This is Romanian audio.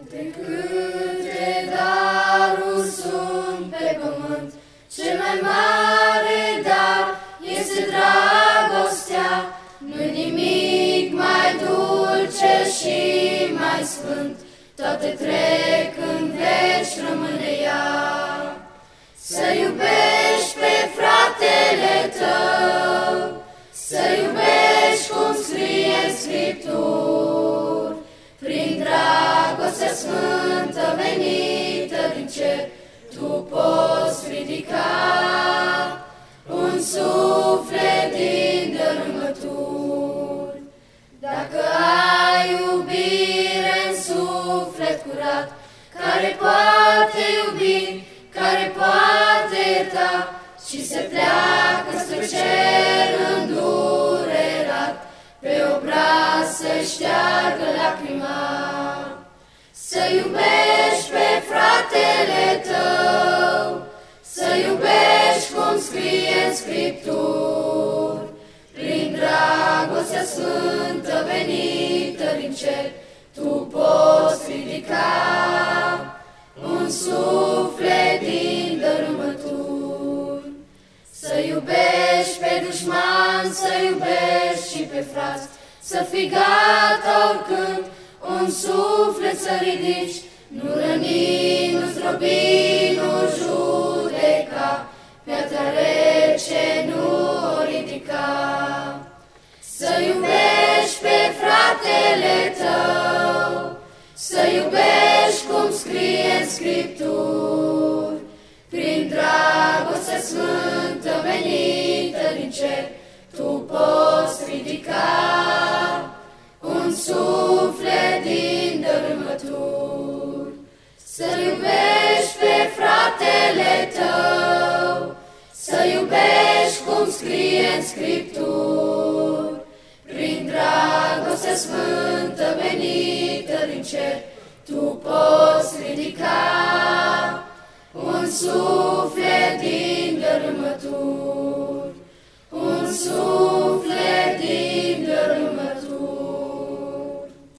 De câte daruri sunt pe pământ, cel mai mare dar este dragostea. Nu-i nimic mai dulce și mai sfânt, toate trec în veci, rămâne ea. Să iubești pe fratele tău, să iubești cum scrie în Scripturi, prin dragostea sfântă venită din cer, tu poți ridica un suflet din dărâmături. Dacă ai iubire în suflet curat, care poate iubi, care poate ierta, și se pleacă spre cer îndurerat, pe obraz să-și șteargă lacrima. Să iubești pe fratele tău, să iubești cum scrie în Scripturi, prin dragostea sfântă venită din cer, tu poți ridica un suflet din dărâmături. Să iubești pe dușman, să iubești și pe frați, să fii gata oricând un suflet să ridici, nu răni, nu zdrobi, nu judeca, piatra rece nu o ridica. Să iubești pe fratele tău, să iubești cum scrie în Scripturi, prin dragostea sfântă venită din cer, tu poți ridica un suflet din dărâmături. Să iubești pe fratele tău, să iubești cum scrie în Scripturi, prin dragostea sfântă venită din cer, tu poți ridica un suflet din